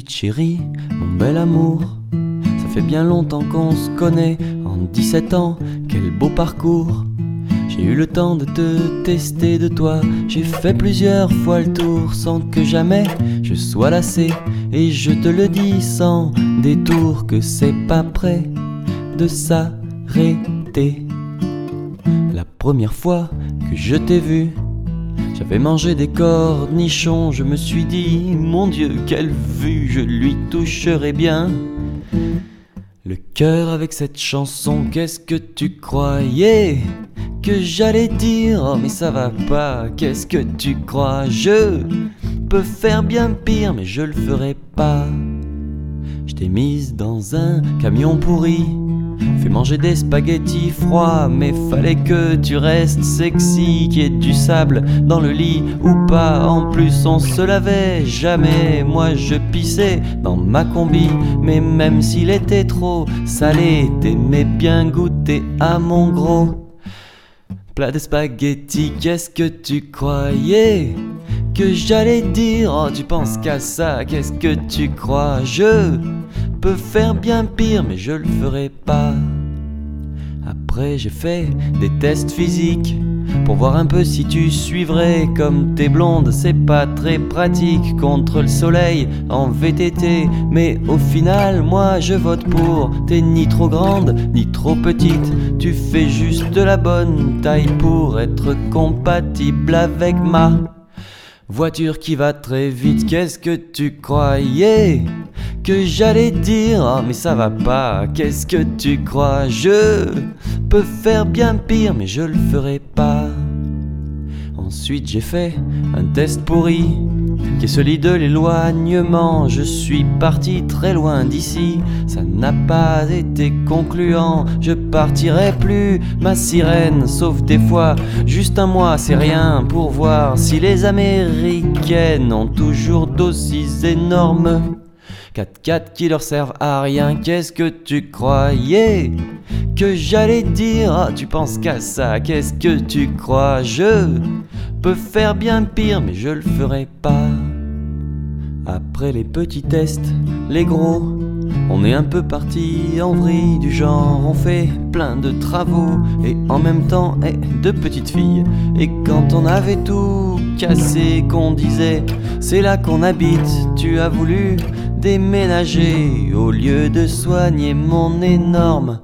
Petite chérie, mon bel amour, ça fait bien longtemps qu'on se connaît. En 17 ans, quel beau parcours. J'ai eu le temps de te tester de toi. J'ai fait plusieurs fois le tour sans que jamais je sois lassé. Et je te le dis sans détour que c'est pas prêt de s'arrêter. La première fois que je t'ai vu, j'avais mangé des cornichons. Je me suis dit, mon Dieu, quelle vue, je lui toucherai bien le cœur avec cette chanson. Qu'est-ce que tu croyais que j'allais dire? Oh mais ça va pas, qu'est-ce que tu crois? Je peux faire bien pire, mais je le ferai pas. Je t'ai mise dans un camion pourri, fait manger des spaghettis froids, mais fallait que tu restes sexy, qu'il y ait du sable dans le lit ou pas. En plus on se lavait jamais, moi je pissais dans ma combi, mais même s'il était trop salé, t'aimais bien goûter à mon gros plat de spaghettis. Qu'est-ce que tu croyais que j'allais dire? Oh tu penses qu'à ça, qu'est-ce que tu crois? Je peux faire bien pire, mais je le ferai pas. Après j'ai fait des tests physiques pour voir un peu si tu suivrais. Comme t'es blonde, c'est pas très pratique contre le soleil en VTT, mais au final moi je vote pour. T'es ni trop grande ni trop petite, tu fais juste la bonne taille pour être compatible avec ma voiture qui va très vite. Qu'est-ce que tu croyais que j'allais dire? Oh mais ça va pas, qu'est-ce que tu crois? Je peux faire bien pire, mais je le ferai pas. Ensuite j'ai fait un test pourri, qui est celui de l'éloignement. Je suis parti très loin d'ici, ça n'a pas été concluant. Je partirai plus, ma sirène, sauf des fois, juste un mois, c'est rien pour voir si les Américaines ont toujours d'aussi énormes 4x4 qui leur servent à rien. Qu'est-ce que tu croyais que j'allais dire? Ah, tu penses qu'à ça, qu'est-ce que tu crois? Je peux faire bien pire, mais je le ferai pas. Après les petits tests, les gros, on est un peu parti en vrille, du genre on fait plein de travaux et en même temps de petites filles. Et quand on avait tout cassé, qu'on disait c'est là qu'on habite, tu as voulu déménager au lieu de soigner mon énorme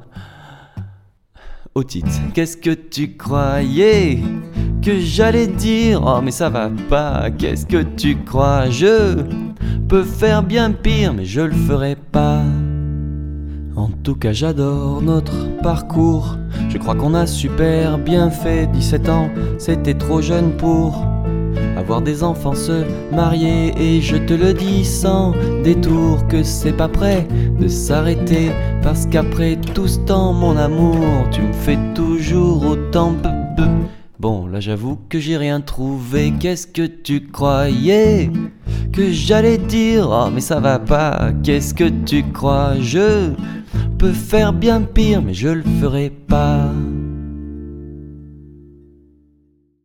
otite. Qu'est-ce que tu croyais que j'allais dire? Oh mais ça va pas, qu'est-ce que tu crois? Je peux faire bien pire, mais je le ferai pas. En tout cas j'adore notre parcours, je crois qu'on a super bien fait. 17 ans, c'était trop jeune pour avoir des enfants, se marier. Et je te le dis sans détour que c'est pas prêt de s'arrêter, parce qu'après tout ce temps mon amour, tu me fais toujours autant Bon là j'avoue que j'ai rien trouvé. Qu'est-ce que tu croyais que j'allais dire? Oh mais ça va pas, qu'est-ce que tu crois? Je peux faire bien pire, mais je le ferai pas.